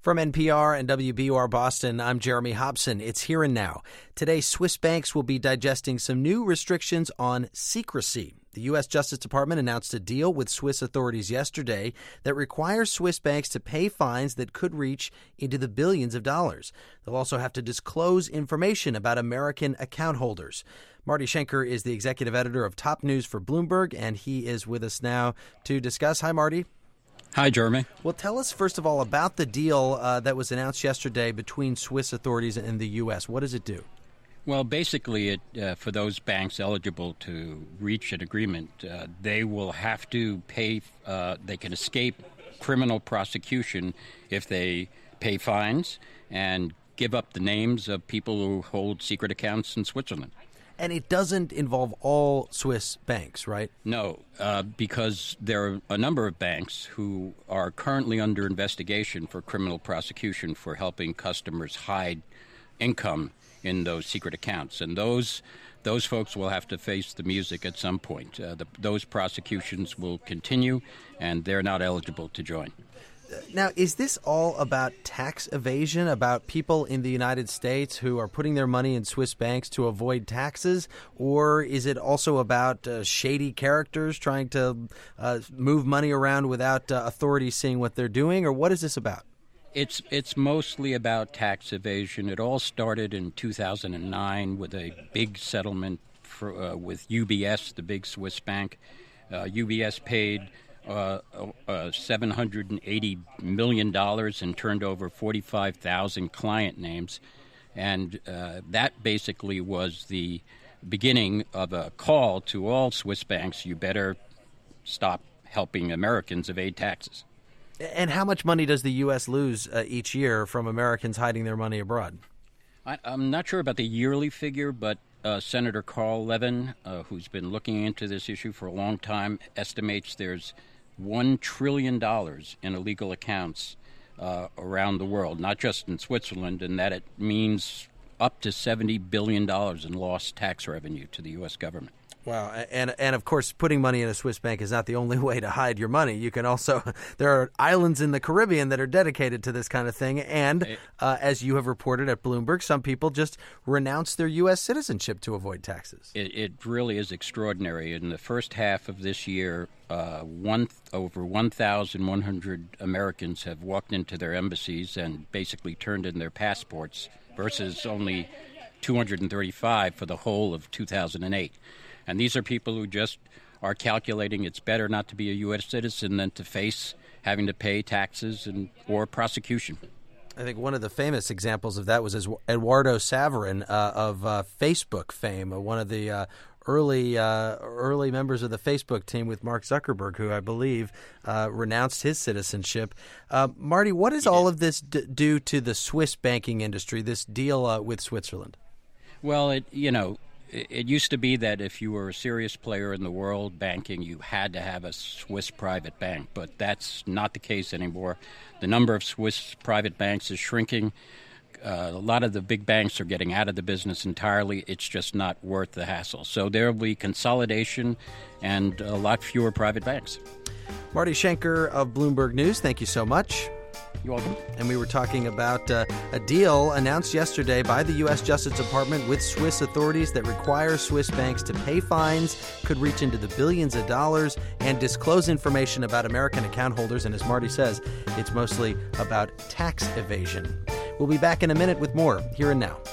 From NPR and WBUR Boston, I'm Jeremy Hobson. It's Here and Now. Today, Swiss banks will be digesting some new restrictions on secrecy. The U.S. Justice Department announced a deal with Swiss authorities yesterday that requires Swiss banks to pay fines that could reach into the billions of dollars. They'll also have to disclose information about American account holders. Marty Schenker is the executive editor of Top News for Bloomberg, and he is with us now to discuss. Hi, Marty. Hi, Jeremy. Well, tell us, first of all, about the deal that was announced yesterday between Swiss authorities and the U.S. What does it do? Well, basically, for those banks eligible to reach an agreement, they will have to pay, they can escape criminal prosecution if they pay fines and give up the names of people who hold secret accounts in Switzerland. And it doesn't involve all Swiss banks, right? No, because there are a number of banks who are currently under investigation for criminal prosecution for helping customers hide income in those secret accounts. And those folks will have to face the music at some point. Those prosecutions will continue, and they're not eligible to join. Now, is this all about tax evasion, about people in the United States who are putting their money in Swiss banks to avoid taxes, or is it also about shady characters trying to move money around without authorities seeing what they're doing, or what is this about? It's mostly about tax evasion. It all started in 2009 with a big settlement with UBS, the big Swiss bank. UBS paid $780 million and turned over 45,000 client names. And that basically was the beginning of a call to all Swiss banks, you better stop helping Americans evade taxes. And how much money does the U.S. lose each year from Americans hiding their money abroad? I'm not sure about the yearly figure, but Senator Carl Levin, who's been looking into this issue for a long time, estimates there's $1 trillion in illegal accounts around the world, not just in Switzerland, and that it means up to $70 billion in lost tax revenue to the U.S. government. Wow. And of course, putting money in a Swiss bank is not the only way to hide your money. You can also – there are islands in the Caribbean that are dedicated to this kind of thing. And as you have reported at Bloomberg, some people just renounce their U.S. citizenship to avoid taxes. It really is extraordinary. In the first half of this year, over 1,100 Americans have walked into their embassies and basically turned in their passports versus only 235 for the whole of 2008. And these are people who just are calculating it's better not to be a U.S. citizen than to face having to pay taxes or prosecution. I think one of the famous examples of that was Eduardo Saverin of Facebook fame, one of the early members of the Facebook team with Mark Zuckerberg, who I believe renounced his citizenship. Marty, what does all of this do to the Swiss banking industry, this deal with Switzerland? Well, it used to be that if you were a serious player in the world banking, you had to have a Swiss private bank, but that's not the case anymore. The number of Swiss private banks is shrinking. A lot of the big banks are getting out of the business entirely. It's just not worth the hassle. So there will be consolidation and a lot fewer private banks. Marty Schenker of Bloomberg News, thank you so much. You're welcome. And we were talking about a deal announced yesterday by the U.S. Justice Department with Swiss authorities that requires Swiss banks to pay fines, could reach into the billions of dollars, and disclose information about American account holders. And as Marty says, it's mostly about tax evasion. We'll be back in a minute with more Here and Now.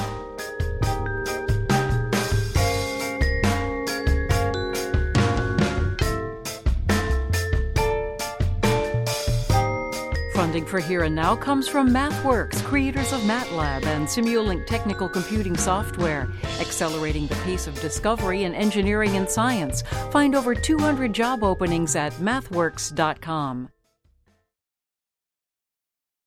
Funding for Here and Now comes from MathWorks, creators of MATLAB and Simulink technical computing software, accelerating the pace of discovery in engineering and science. Find over 200 job openings at mathworks.com.